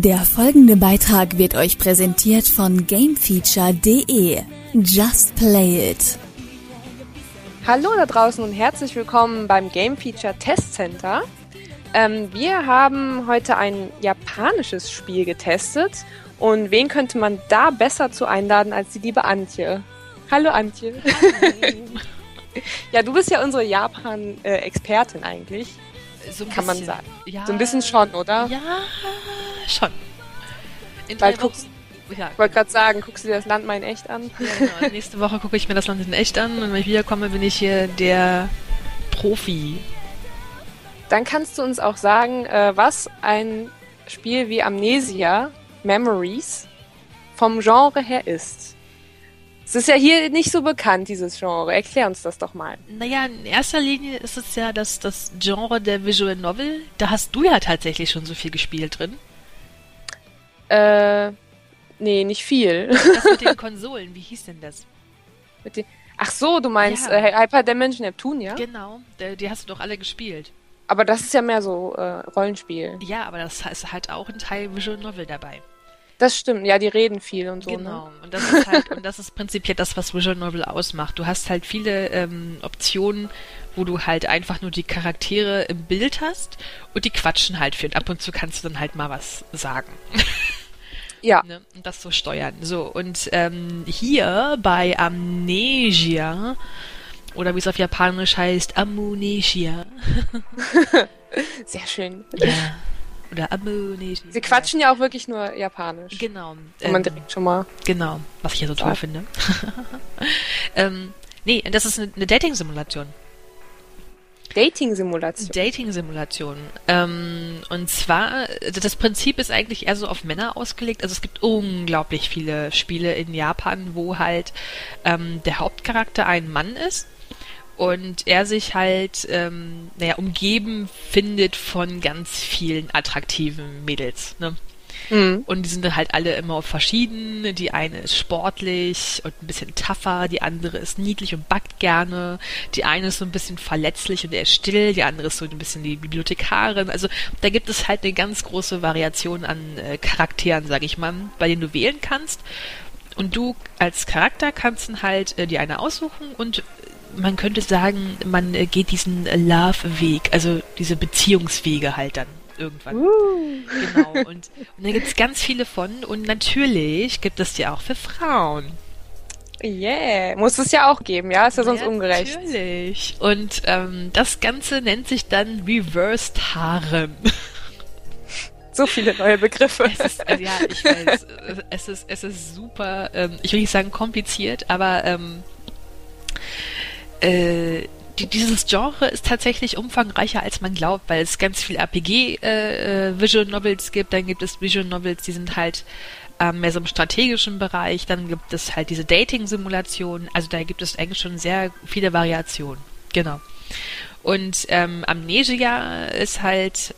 Der folgende Beitrag wird euch präsentiert von Gamefeature.de. Just play it. Hallo da draußen und herzlich willkommen beim Gamefeature Test Center. Wir haben heute ein japanisches Spiel getestet und wen könnte man da besser zu einladen als die liebe Antje? Hallo Antje. Hallo. Ja, du bist ja unsere Japan-Expertin eigentlich. So kann man bisschen, sagen. Ja, so ein bisschen schon, oder? Ja, schon. In Weil 3 Wochen. Ja, ich wollte gerade sagen, guckst du dir das Land mal in echt an? ja, genau. Nächste Woche gucke ich mir das Land in echt an und wenn ich wiederkomme, bin ich hier der Profi. Dann kannst du uns auch sagen, was ein Spiel wie Amnesia Memories vom Genre her ist. Es ist ja hier nicht so bekannt, dieses Genre. Erklär uns das doch mal. Naja, in erster Linie ist es ja das Genre der Visual Novel. Da hast du ja tatsächlich schon so viel gespielt drin. Nee, nicht viel. Das mit den Konsolen, wie hieß denn das? Ach so, du meinst Hyperdimension Neptune, ja? Genau, die hast du doch alle gespielt. Aber das ist ja mehr so Rollenspiel. Ja, aber das ist halt auch ein Teil Visual Novel dabei. Das stimmt, ja, die reden viel und so. Genau, ne? und das ist halt, und das ist prinzipiell das, was Visual Novel ausmacht. Du hast halt viele Optionen, wo du halt einfach nur die Charaktere im Bild hast und die quatschen halt viel. Und ab und zu kannst du dann halt mal was sagen. Ja. Ne? Und das so steuern. So, und hier bei Amnesia, oder wie es auf Japanisch heißt, Amnesia. Sehr schön. Ja. Oder Amnesia. Sie quatschen ja auch wirklich nur Japanisch. Genau. Kann man direkt schon mal. Genau, was ich ja so toll finde. Nee, das ist eine Dating-Simulation. Dating-Simulation? Dating-Simulation. Und zwar, das Prinzip ist eigentlich eher so auf Männer ausgelegt. Also es gibt unglaublich viele Spiele in Japan, wo halt der Hauptcharakter ein Mann ist. Und er sich halt, umgeben findet von ganz vielen attraktiven Mädels, ne? Mhm. Und die sind dann halt alle immer verschieden. Die eine ist sportlich und ein bisschen tougher, die andere ist niedlich und backt gerne. Die eine ist so ein bisschen verletzlich und eher still, die andere ist so ein bisschen die Bibliothekarin. Also da gibt es halt eine ganz große Variation an Charakteren, sag ich mal, bei denen du wählen kannst. Und du als Charakter kannst dann halt die eine aussuchen und man könnte sagen, man geht diesen Love-Weg, also diese Beziehungswege halt dann irgendwann. Genau. Und da gibt es ganz viele von und natürlich gibt es die auch für Frauen. Yeah, muss es ja auch geben, ja? Ist ja sonst ungerecht. Natürlich. Und das Ganze nennt sich dann Reversed Harem. So viele neue Begriffe. Ich weiß. Es ist super, ich will nicht sagen kompliziert, aber dieses Genre ist tatsächlich umfangreicher, als man glaubt, weil es ganz viel RPG-Visual Novels gibt, dann gibt es Visual Novels, die sind halt mehr so im strategischen Bereich, dann gibt es halt diese Dating-Simulationen, also da gibt es eigentlich schon sehr viele Variationen, genau. Und Amnesia ist halt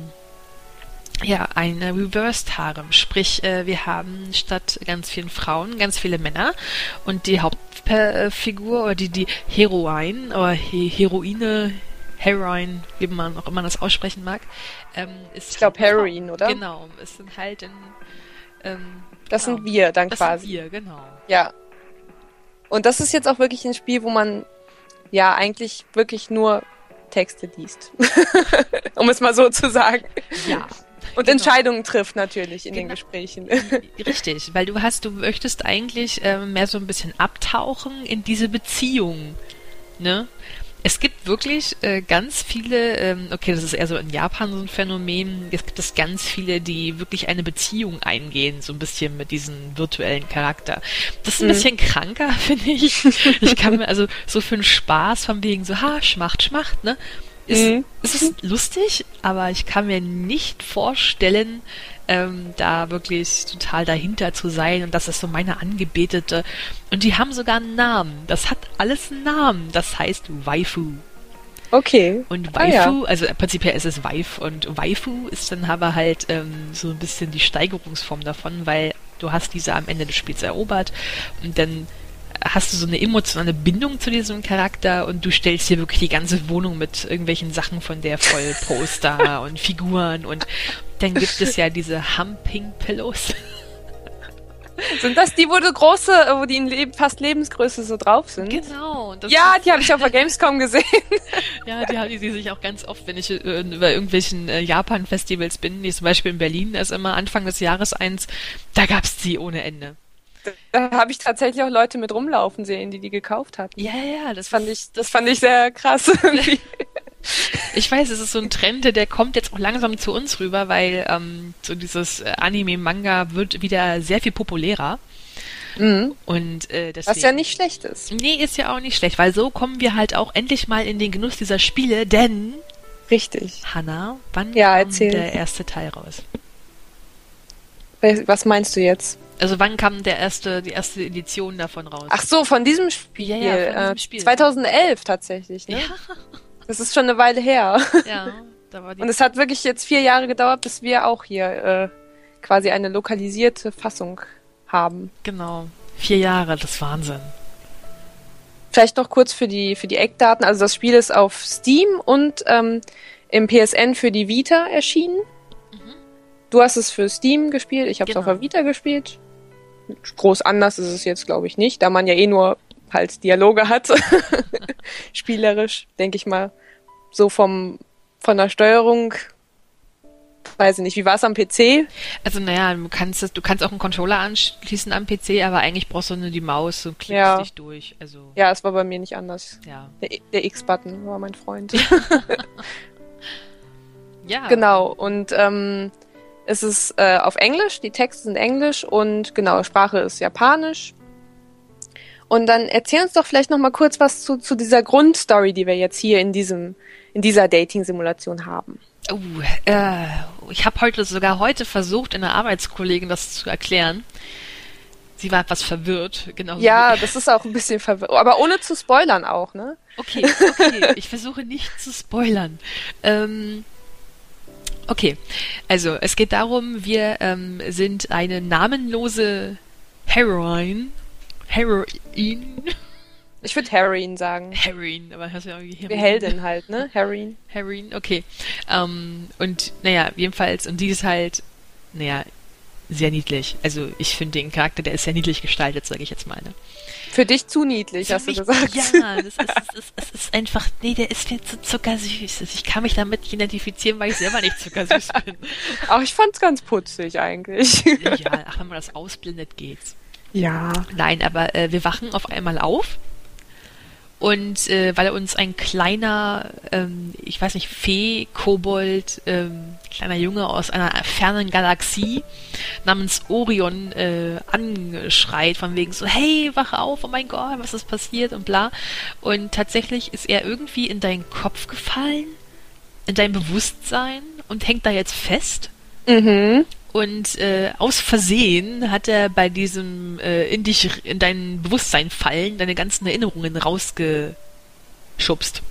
eine Reversed Harem, sprich wir haben statt ganz vielen Frauen ganz viele Männer und die Hauptfigur oder die Heroine oder Heroine, wie man auch immer das aussprechen mag, ist... Ich glaube Heroine, oder? Genau, es sind halt das sind wir dann quasi. Das sind wir, genau. Ja. Und das ist jetzt auch wirklich ein Spiel, wo man ja eigentlich wirklich nur Texte liest. Um es mal so zu sagen. Ja. Und genau. Entscheidungen trifft natürlich in den Gesprächen. Richtig, weil du möchtest eigentlich mehr so ein bisschen abtauchen in diese Beziehung, ne? Es gibt wirklich ganz viele, das ist eher so in Japan so ein Phänomen, es gibt ganz viele, die wirklich eine Beziehung eingehen, so ein bisschen mit diesem virtuellen Charakter. Das ist ein bisschen kranker, finde ich. Ich kann mir also so für einen Spaß von wegen so, Schmacht, ne? Es ist lustig, aber ich kann mir nicht vorstellen, da wirklich total dahinter zu sein und das ist so meine Angebetete. Und die haben sogar einen Namen. Das hat alles einen Namen. Das heißt Waifu. Okay. Und Waifu, also prinzipiell ist es Waif und Waifu ist dann aber halt so ein bisschen die Steigerungsform davon, weil du hast diese am Ende des Spiels erobert und dann hast du so eine emotionale Bindung zu diesem Charakter und du stellst dir wirklich die ganze Wohnung mit irgendwelchen Sachen von der voll Poster und Figuren und Dann gibt es ja diese Humping Pillows. Sind das die, wo die in fast Lebensgröße so drauf sind? Genau. Ja, die habe ich auf der Gamescom gesehen. Ja, die sehe ich auch ganz oft, wenn ich über irgendwelchen Japan-Festivals bin, wie zum Beispiel in Berlin, da ist immer Anfang des Jahres eins, da gab's die ohne Ende. Da habe ich tatsächlich auch Leute mit rumlaufen sehen, die gekauft hatten. Ja, das fand ich sehr krass irgendwie. Ich weiß, es ist so ein Trend, der kommt jetzt auch langsam zu uns rüber, weil so dieses Anime-Manga wird wieder sehr viel populärer. Mhm. Und deswegen, was ja nicht schlecht ist. Nee, ist ja auch nicht schlecht, weil so kommen wir halt auch endlich mal in den Genuss dieser Spiele, denn... Richtig. Hanna, wann kommt der erste Teil raus? Was meinst du jetzt? Also wann kam die erste Edition davon raus? Ach so, von diesem Spiel. Ja, von diesem Spiel. 2011 tatsächlich, ne? Ja. Das ist schon eine Weile her. Ja, da war die. Und es hat wirklich jetzt 4 Jahre gedauert, bis wir auch hier quasi eine lokalisierte Fassung haben. Genau. 4 Jahre, das ist Wahnsinn. Vielleicht noch kurz für die Eckdaten. Also das Spiel ist auf Steam und im PSN für die Vita erschienen. Mhm. Du hast es für Steam gespielt, ich habe es auf der Vita gespielt. Groß anders ist es jetzt, glaube ich, nicht, da man ja nur halt Dialoge hat. Spielerisch, denke ich mal. So von der Steuerung, weiß ich nicht, wie war es am PC? Also naja, du kannst auch einen Controller anschließen am PC, aber eigentlich brauchst du nur die Maus und klickst dich durch. Also ja, es war bei mir nicht anders. Ja. Der X-Button war mein Freund. Ja. Genau, und es ist auf Englisch, die Texte sind Englisch und genau, Sprache ist Japanisch. Und dann erzähl uns doch vielleicht noch mal kurz was zu dieser Grundstory, die wir jetzt hier in dieser Dating-Simulation haben. Ich habe sogar heute versucht, einer Arbeitskollegin das zu erklären. Sie war etwas verwirrt, genau. Ja, das ist auch ein bisschen verwirrt, aber ohne zu spoilern auch, ne? Okay, ich versuche nicht zu spoilern. Okay, also es geht darum, wir sind eine namenlose Heroine. Ich würde Heroine sagen. Heroine, aber hast du ja irgendwie Heroine. Heldin halt, ne? Heroine, okay. Und naja, jedenfalls, und die ist halt, naja, sehr niedlich. Also ich finde den Charakter, der ist sehr niedlich gestaltet, sage ich jetzt mal. Ne? Für dich zu niedlich, hast du gesagt. Ja, es ist einfach, nee, der ist mir zu zuckersüß. Ich kann mich damit identifizieren, weil ich selber nicht zuckersüß bin. Auch ich fand's ganz putzig eigentlich. Ja, wenn man das ausblendet, geht's. Ja. Nein, aber wir wachen auf einmal auf und weil uns ein kleiner, ich weiß nicht, Fee, Kobold, kleiner Junge aus einer fernen Galaxie namens Orion anschreit, von wegen so, hey, wach auf, oh mein Gott, was ist passiert und bla. Und tatsächlich ist er irgendwie in deinen Kopf gefallen, in dein Bewusstsein und hängt da jetzt fest. Mhm. Und aus Versehen hat er bei diesem in dein Bewusstsein fallen, deine ganzen Erinnerungen rausgeschubst.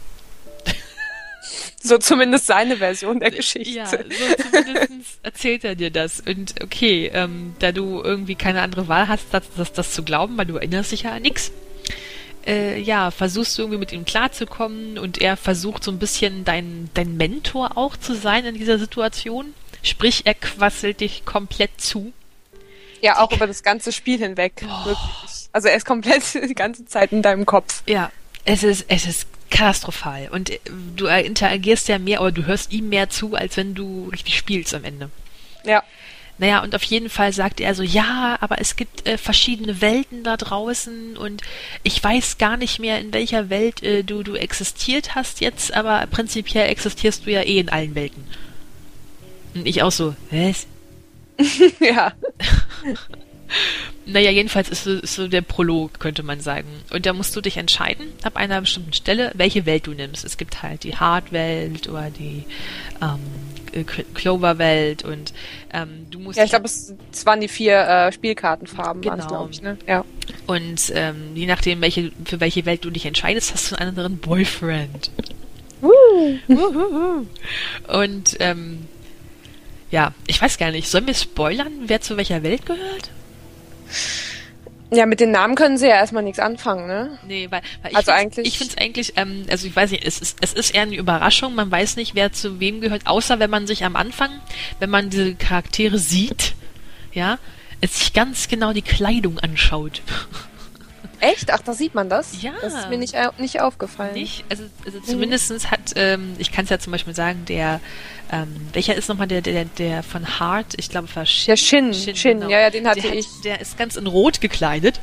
So zumindest seine Version der Geschichte. Ja, so zumindest erzählt er dir das. Und okay, da du irgendwie keine andere Wahl hast, das zu glauben, weil du erinnerst dich ja an nichts, versuchst du irgendwie mit ihm klarzukommen und er versucht so ein bisschen dein Mentor auch zu sein in dieser Situation. Sprich, er quasselt dich komplett zu. Ja, auch über das ganze Spiel hinweg. Wirklich. Also er ist komplett die ganze Zeit in deinem Kopf. Ja, es ist katastrophal. Und du interagierst ja mehr, oder du hörst ihm mehr zu, als wenn du richtig spielst am Ende. Ja. Naja, und auf jeden Fall sagt er so, ja, aber es gibt verschiedene Welten da draußen und ich weiß gar nicht mehr, in welcher Welt du existiert hast jetzt, aber prinzipiell existierst du ja eh in allen Welten. Und ich auch so, was? Ja. Naja, jedenfalls ist so der Prolog, könnte man sagen. Und da musst du dich entscheiden, ab einer bestimmten Stelle, welche Welt du nimmst. Es gibt halt die Hard-Welt oder die Clover-Welt und du musst... Ja, ich glaube, es waren die 4 Spielkartenfarben, genau. glaube ich, ne? Ja. Und je nachdem, für welche Welt du dich entscheidest, hast du einen anderen Boyfriend. Und ja, ich weiß gar nicht, sollen wir spoilern, wer zu welcher Welt gehört? Ja, mit den Namen können sie ja erstmal nichts anfangen, ne? Nee, weil Also eigentlich- ich finde es eigentlich, also ich weiß nicht, es ist eher eine Überraschung, man weiß nicht, wer zu wem gehört, außer wenn man sich am Anfang, wenn man diese Charaktere sieht, ja, es sich ganz genau die Kleidung anschaut. Echt? Ach, da sieht man das? Ja. Das ist mir nicht aufgefallen. Nicht? Also zumindestens hat, ich kann es ja zum Beispiel sagen, welcher ist nochmal der von Hart, ich glaube, war Der Shin, genau. ja, den hatte ich. Der ist ganz in Rot gekleidet.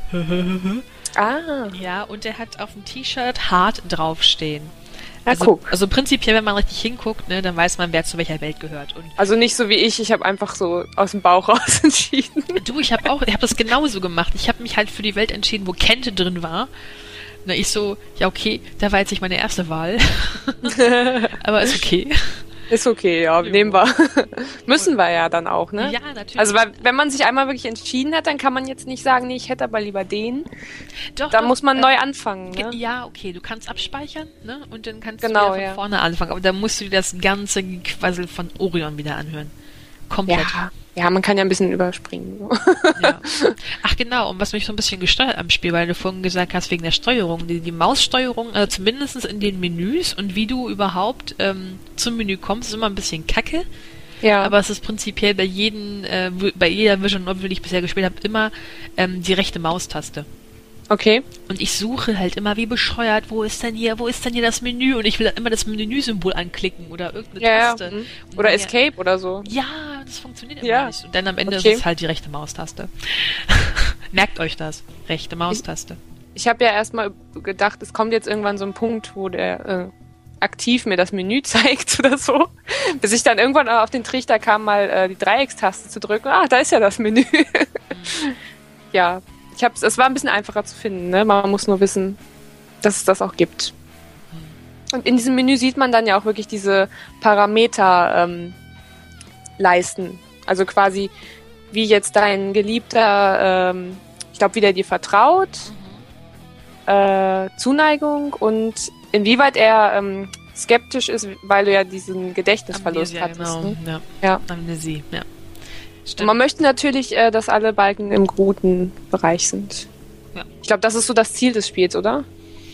Ah, Ja, und der hat auf dem T-Shirt Hart draufstehen. na guck. Also prinzipiell, wenn man richtig hinguckt, ne, dann weiß man, wer zu welcher Welt gehört. Und Also nicht so wie ich habe einfach so aus dem Bauch raus entschieden. du, ich habe das genauso gemacht. Ich habe mich halt für die Welt entschieden, wo Kente drin war. Na, ich so, ja okay, da war jetzt nicht meine erste Wahl. Aber ist okay. Ist okay, ja, nehmen wir. Müssen wir ja dann auch, ne? Ja, natürlich. Also wenn man sich einmal wirklich entschieden hat, dann kann man jetzt nicht sagen, nee, ich hätte aber lieber den. Doch, Da doch, muss man neu anfangen, ne? Ja, okay, du kannst abspeichern, ne? Und dann kannst Genau, du wieder ja. von vorne anfangen. Aber da musst du dir das ganze Gequassel von Orion wieder anhören. Komplett. Ja, man kann ja ein bisschen überspringen. So. Ja. Ach genau, und was mich so ein bisschen gesteuert am Spiel, weil du vorhin gesagt hast, wegen der Steuerung, die Maussteuerung, also zumindest in den Menüs und wie du überhaupt zum Menü kommst, ist immer ein bisschen kacke. Ja, Aber es ist prinzipiell bei jeder Vision Novel, die ich bisher gespielt habe, immer die rechte Maustaste. okay. Und ich suche halt immer wie bescheuert, wo ist denn hier das Menü? Und ich will immer das Menüsymbol anklicken oder irgendeine Ja, Taste. mhm. Und Oder dann- Escape oder so. Ja, das funktioniert immer Ja. nicht. Und dann am Ende Okay. ist es halt die rechte Maustaste. Merkt euch das. Rechte Maustaste. Ich habe ja erstmal gedacht, es kommt jetzt irgendwann so ein Punkt, wo der aktiv mir das Menü zeigt oder so. Bis ich dann irgendwann auf den Trichter kam, mal die Dreieckstaste zu drücken. Ah, da ist ja das Menü. Ja, es war ein bisschen einfacher zu finden, ne? Man muss nur wissen, dass es das auch gibt. Und in diesem Menü sieht man dann ja auch wirklich diese Parameter leisten. Also quasi, wie jetzt dein Geliebter, ich glaube, wie der dir vertraut, Zuneigung und inwieweit er skeptisch ist, weil du ja diesen Gedächtnisverlust Amnesia, hattest. genau. Ne? Ja. Ja. Amnesie, ja. Und Stimmt. man möchte natürlich, dass alle Balken im guten Bereich sind. Ja. Ich glaube, das ist so das Ziel des Spiels, oder?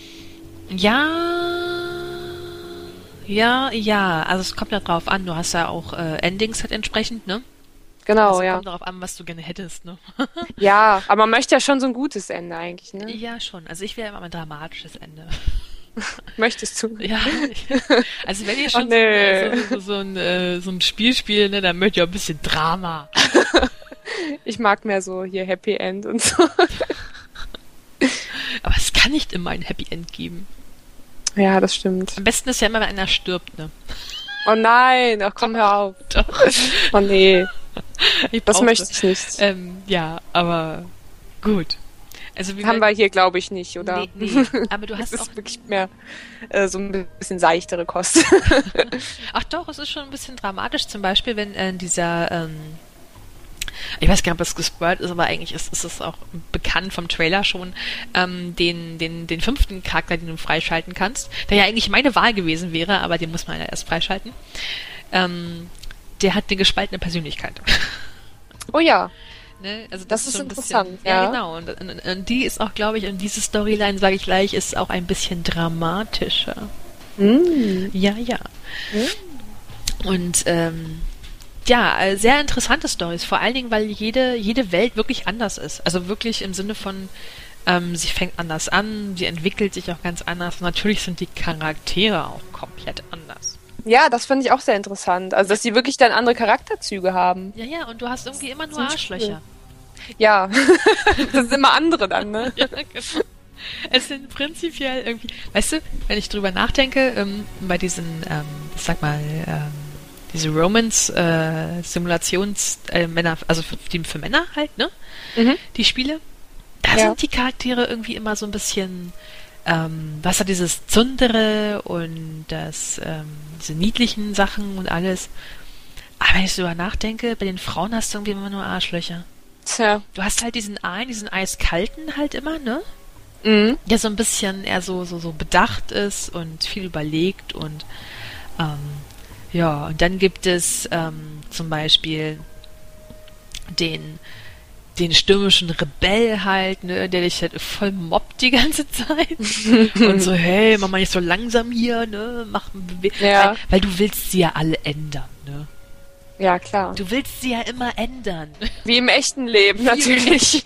Ja. Also es kommt ja drauf an. Du hast ja auch Endings halt entsprechend, ne? Genau, Also ja. kommt darauf an, was du gerne hättest, ne? Ja, aber man möchte ja schon so ein gutes Ende eigentlich, ne? Ja, schon. Also ich wäre immer ein dramatisches Ende. Möchtest du? Ja, also wenn ihr schon nee. so ein Spiel spielt, ne, dann möchte ich auch ein bisschen Drama. Ich mag mehr so hier Happy End und so. Aber es kann nicht immer ein Happy End geben. Ja, das stimmt. Am besten ist ja immer, wenn einer stirbt, ne? Oh nein, ach komm, hör auf. Doch. Oh nee, Ich das brauchte- möchte ich nicht. Ja, aber gut. Also Haben wir hier, glaube ich, nicht, oder? Nee, aber du Das hast auch... ist wirklich mehr so ein bisschen seichtere Kost. Ach doch, es ist schon ein bisschen dramatisch, zum Beispiel, wenn dieser... ich weiß gar nicht, ob das gespoilt ist, aber eigentlich ist es auch bekannt vom Trailer schon, den 5. Charakter, den du freischalten kannst, der ja eigentlich meine Wahl gewesen wäre, aber den muss man ja erst freischalten. Der hat eine gespaltene Persönlichkeit. Oh ja, Ne? Also Das ist so ein interessant, bisschen, ja. ja. Genau. Und die ist auch, glaube ich, und diese Storyline, sage ich gleich, ist auch ein bisschen dramatischer. Ja. Und ja, sehr interessante Stories, vor allen Dingen, weil jede Welt wirklich anders ist. Also wirklich im Sinne von, sie fängt anders an, sie entwickelt sich auch ganz anders. Und natürlich sind die Charaktere auch komplett anders. Ja, das finde ich auch sehr interessant. Also, dass die wirklich dann andere Charakterzüge haben. Ja, und du hast irgendwie immer nur Ziemlich Arschlöcher. Ja, das sind immer andere dann, ne? Ja, genau. Es sind prinzipiell irgendwie, weißt du, wenn ich drüber nachdenke, bei diesen, ich sag mal, diese Romance-Simulations-Männer, also für Männer halt, ne? Mhm. Die Spiele, da Ja. sind die Charaktere irgendwie immer so ein bisschen, was hat dieses Zundere und diese niedlichen Sachen und alles. Aber wenn ich drüber nachdenke, bei den Frauen hast du irgendwie immer nur Arschlöcher. Tja. Du hast halt diesen eiskalten halt immer, ne? Mhm. Der so ein bisschen eher so bedacht ist und viel überlegt und und dann gibt es zum Beispiel den den stürmischen Rebell halt, ne, der dich halt voll mobbt die ganze Zeit. Und so, hey, mach mal nicht so langsam hier, ne, Ja. weil du willst sie ja alle ändern, ne. Ja, klar. Du willst sie ja immer ändern. Wie im echten Leben, natürlich.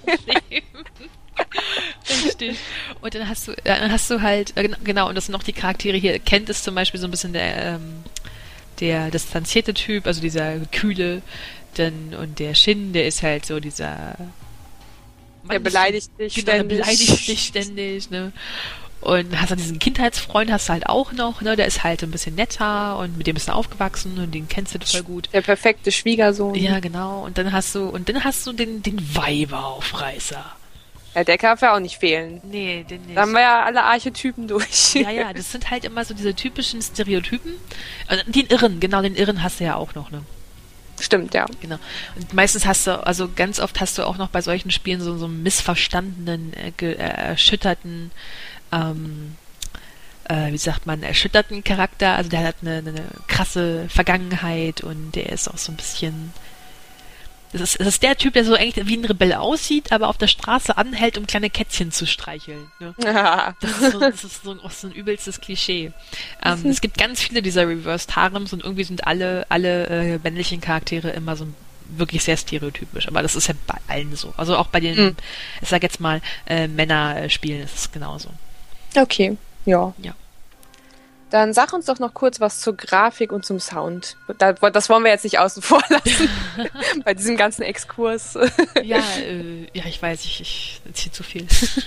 Richtig. Und dann hast du halt, genau, und das sind noch die Charaktere hier. Kent ist zum Beispiel so ein bisschen der distanzierte Typ, also dieser kühle, und der Shin, der ist halt so dieser... Der beleidigt dich ständig. Der ständig. beleidigt dich ständig, ne? Und hast dann diesen Kindheitsfreund, hast du halt auch noch, ne? Der ist halt ein bisschen netter und mit dem bist du aufgewachsen und den kennst du voll gut. Der perfekte Schwiegersohn. Ja, genau. Und dann hast du den Weiberaufreißer. Ja, der darf ja auch nicht fehlen. Nee, den nicht. Da haben wir ja alle Archetypen durch. Ja, das sind halt immer so diese typischen Stereotypen. Den Irren hast du ja auch noch, ne? Stimmt, ja. Genau. Und meistens ganz oft hast du auch noch bei solchen Spielen so einen missverstandenen, erschütterten, erschütterten Charakter. Also der hat eine krasse Vergangenheit und der ist auch so ein bisschen... Es ist der Typ, der so eigentlich wie ein Rebell aussieht, aber auf der Straße anhält, um kleine Kätzchen zu streicheln. Ne? Ja. Das ist so ein übelstes Klischee. Es gibt ganz viele dieser Reversed Harems und irgendwie sind alle männlichen Charaktere immer so wirklich sehr stereotypisch. Aber das ist ja bei allen so. Also auch bei den, ich sag jetzt mal, Männerspielen ist es genauso. Okay, ja. Ja. Dann sag uns doch noch kurz was zur Grafik und zum Sound. Das wollen wir jetzt nicht außen vor lassen. Bei diesem ganzen Exkurs. Ja, ich weiß, ich erzähle zu viel.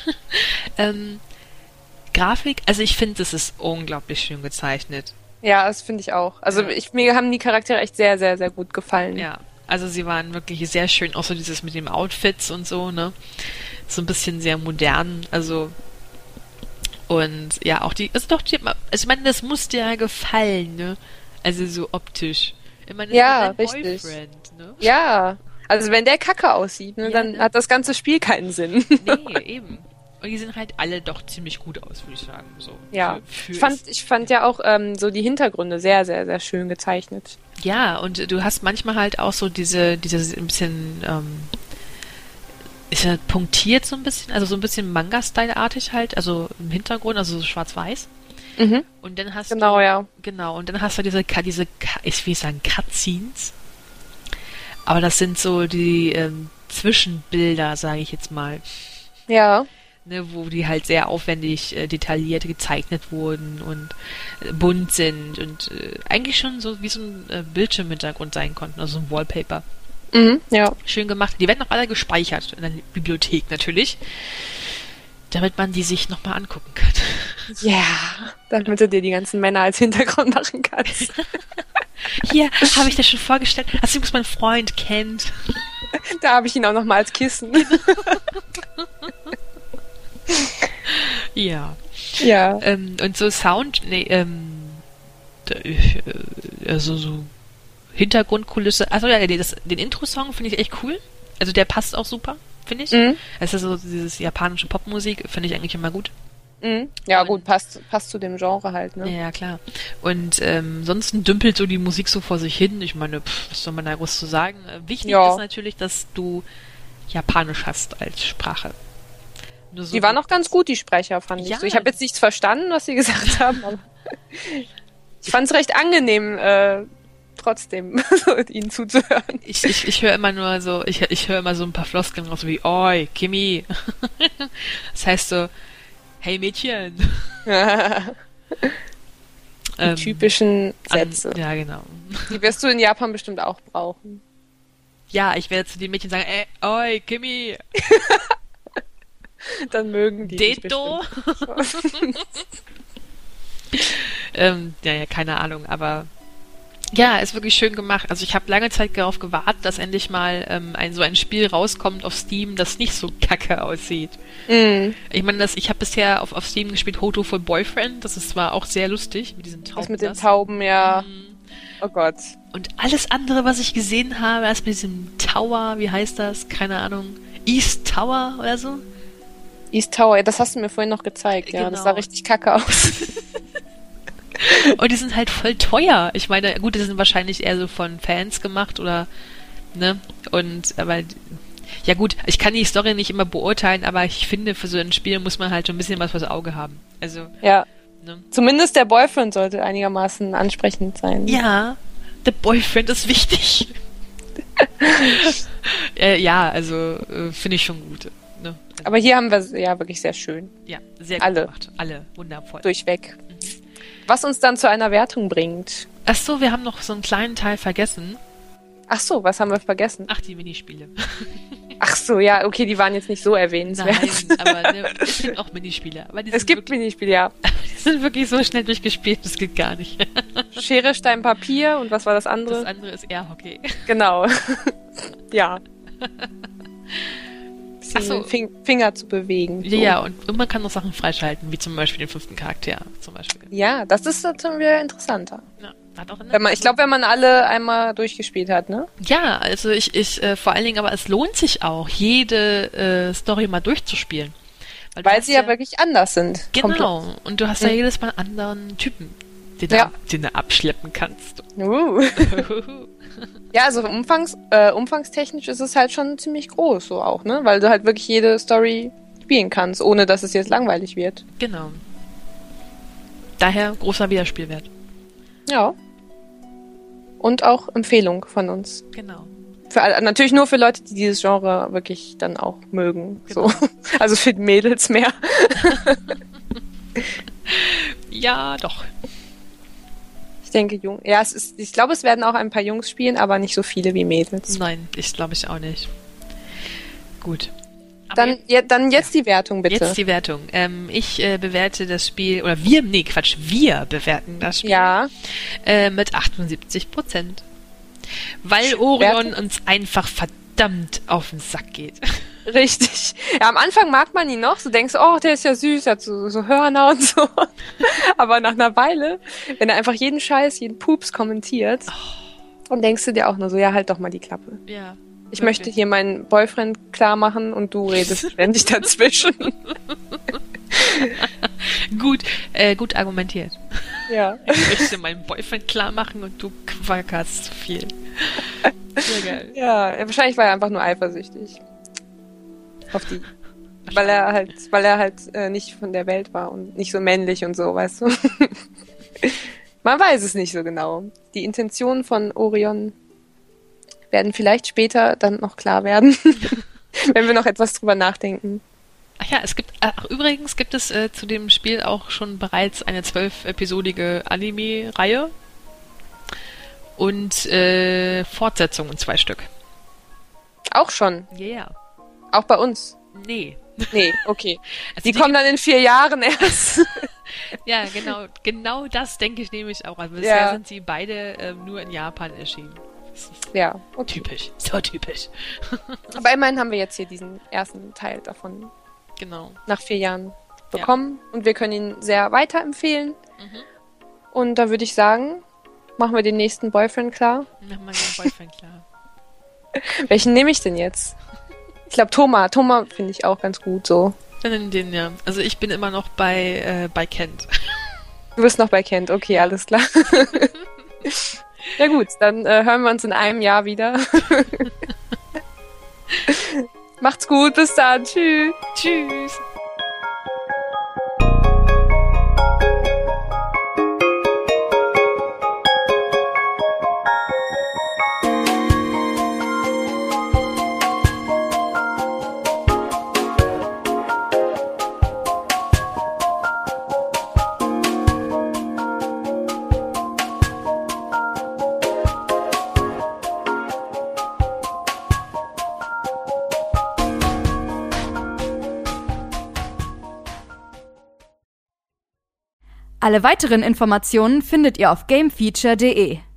Grafik, also ich finde, es ist unglaublich schön gezeichnet. Ja, das finde ich auch. Also mir haben die Charaktere echt sehr, sehr, sehr gut gefallen. Ja, also sie waren wirklich sehr schön, auch so dieses mit den Outfits und so, ne? So ein bisschen sehr modern, also und ja, auch ich meine, das muss dir ja gefallen, ne? Also so optisch. Ich meine, das ja, ist dein richtig. Boyfriend, ne? Ja, also wenn der kacke aussieht, ne, Ja, dann ne? hat das ganze Spiel keinen Sinn. Nee, eben. Und die sehen halt alle doch ziemlich gut aus, würde ich sagen. So. Ja, ich fand ja auch so die Hintergründe sehr, sehr, sehr schön gezeichnet. Ja, und du hast manchmal halt auch so diese ein bisschen ist ja punktiert so ein bisschen, also so ein bisschen Manga-Style-artig halt, also im Hintergrund, also so schwarz-weiß. Mhm. Und dann hast Genau, du, ja. Genau, und dann hast du ich will sagen, Cutscenes. Aber das sind so die Zwischenbilder, sage ich jetzt mal. Ja. Ne, wo die halt sehr aufwendig detailliert gezeichnet wurden und bunt sind und eigentlich schon so wie so ein Bildschirmhintergrund sein konnten, also so ein Wallpaper. Mhm, ja. Schön gemacht. Die werden auch alle gespeichert in der Bibliothek natürlich, damit man die sich nochmal angucken kann. Ja, damit du dir die ganzen Männer als Hintergrund machen kannst. Hier habe ich das schon vorgestellt. Also übrigens mein Freund kennt. Da habe ich ihn auch nochmal als Kissen. Ja. Ja. Und so Sound, also so Hintergrundkulisse. Also ja, den Intro-Song finde ich echt cool. Also der passt auch super, finde ich. Mhm. Es ist so dieses japanische Popmusik, finde ich eigentlich immer gut. Mhm. Ja, gut, passt zu dem Genre halt, ne? Ja, klar. Und sonst dümpelt so die Musik so vor sich hin. Ich meine, was soll man da groß zu sagen? Wichtig ist natürlich, dass du Japanisch hast als Sprache. Nur so Die waren auch ganz gut, die Sprecher, fand ich. Ja. So, ich habe jetzt nichts verstanden, was sie gesagt haben, aber ich fand es recht angenehm, trotzdem ihnen zuzuhören. Ich höre immer nur so, ich höre immer so ein paar Floskeln raus wie Oi, Kimi. Das heißt so, hey Mädchen. Die typischen Sätze. Ja, genau. Die wirst du in Japan bestimmt auch brauchen. Ja, ich werde zu den Mädchen sagen, oi, Kimi. Dann mögen die dich Deto. bestimmt. Ja, keine Ahnung, aber ja, ist wirklich schön gemacht. Also ich habe lange Zeit darauf gewartet, dass endlich mal so ein Spiel rauskommt auf Steam, das nicht so kacke aussieht. Mm. Ich meine, ich habe bisher auf Steam gespielt Hoto for Boyfriend, das ist zwar auch sehr lustig mit diesen Tauben. Das mit den Tauben, ja. Oh Gott. Und alles andere, was ich gesehen habe, erst mit diesem Tower, wie heißt das? Keine Ahnung. East Tower oder so? East Tower, das hast du mir vorhin noch gezeigt, ja. Genau. Das sah richtig kacke aus. Und die sind halt voll teuer. Ich meine, gut, die sind wahrscheinlich eher so von Fans gemacht oder, ne? Aber Ja gut, ich kann die Story nicht immer beurteilen, aber ich finde, für so ein Spiel muss man halt schon ein bisschen was fürs Auge haben. Also, Ja. ne? Zumindest der Boyfriend sollte einigermaßen ansprechend sein. Ja, der Boyfriend ist wichtig. Ja, also finde ich schon gut. Ne? Also, Aber hier haben wir ja wirklich sehr schön. ja, sehr gut alle. gemacht. Alle, wundervoll. Durchweg. Was uns dann zu einer Wertung bringt. Ach so, wir haben noch so einen kleinen Teil vergessen. Ach so, was haben wir vergessen? Ach, die Minispiele. Ach so, ja, okay, die waren jetzt nicht so erwähnenswert. Nein, aber ne, es gibt auch Minispiele. Aber die Es sind gibt wirklich, Minispiele, ja. die sind wirklich so schnell durchgespielt, das geht gar nicht. Schere, Stein, Papier und was war das andere? Das andere ist Airhockey. Genau. Ja. Ach so. Finger zu bewegen. So. Ja, und man kann noch Sachen freischalten, wie zum Beispiel den 5. Charakter. Zum Beispiel. Ja, das ist dann wieder interessanter. Ja, hat auch Ich glaube, wenn man alle einmal durchgespielt hat, ne? ja, also ich vor allen Dingen, aber es lohnt sich auch, jede Story mal durchzuspielen. Du Weil hast sie ja wirklich anders sind. Genau. Komplett. Und du hast ja jedes Mal einen anderen Typen, den du abschleppen kannst. Ja, also umfangstechnisch ist es halt schon ziemlich groß, so auch, ne? Weil du halt wirklich jede Story spielen kannst, ohne dass es jetzt langweilig wird. Genau. Daher großer Wiederspielwert. Ja. Und auch Empfehlung von uns. Genau. Natürlich nur für Leute, die dieses Genre wirklich dann auch mögen. Genau. So. Also für die Mädels mehr. Ja, doch. Ich denke, ich glaube, es werden auch ein paar Jungs spielen, aber nicht so viele wie Mädels. Nein, ich glaube ich auch nicht. Gut. Aber Dann jetzt die Wertung, bitte. Jetzt die Wertung. Ich bewerte das Spiel, oder wir bewerten das Spiel mit 78%. Weil Orion uns einfach verdammt auf den Sack geht. Richtig. Ja, am Anfang mag man ihn noch, so denkst du, oh, der ist ja süß, hat so Hörner und so. Aber nach einer Weile, wenn er einfach jeden Scheiß, jeden Pups kommentiert, dann denkst du dir auch nur so, ja, halt doch mal die Klappe. Ja. Ich möchte hier meinen Boyfriend klar machen und du redest ständig dazwischen. Gut argumentiert. Ja. Ich möchte meinen Boyfriend klar machen und du quackerst zu viel. Sehr geil. Ja, wahrscheinlich war er einfach nur eifersüchtig. Auf die. Weil er halt nicht von der Welt war und nicht so männlich und so, weißt du? Man weiß es nicht so genau. Die Intentionen von Orion werden vielleicht später dann noch klar werden, wenn wir noch etwas drüber nachdenken. Ach ja, übrigens gibt es zu dem Spiel auch schon bereits eine 12-episodige Anime-Reihe und Fortsetzungen 2 Stück. Auch schon? Ja. Yeah. Auch bei uns? Nee, okay. Also die kommen dann in 4 Jahren erst. Ja, genau das denke ich nämlich auch. Also bisher sind sie beide nur in Japan erschienen. Ja, okay. Typisch, so typisch. Aber immerhin haben wir jetzt hier diesen ersten Teil davon nach 4 Jahren bekommen und wir können ihn sehr weiterempfehlen. Und da würde ich sagen, machen wir den nächsten Boyfriend klar. Machen wir den Boyfriend klar. Welchen nehme ich denn jetzt? Ich glaube Thomas. Thomas finde ich auch ganz gut so. Dann den, ja. Also ich bin immer noch bei Kent. Du bist noch bei Kent, okay, alles klar. Ja gut, dann hören wir uns in einem Jahr wieder. Macht's gut, bis dann. Tschüss. Tschüss. Alle weiteren Informationen findet ihr auf gamefeature.de.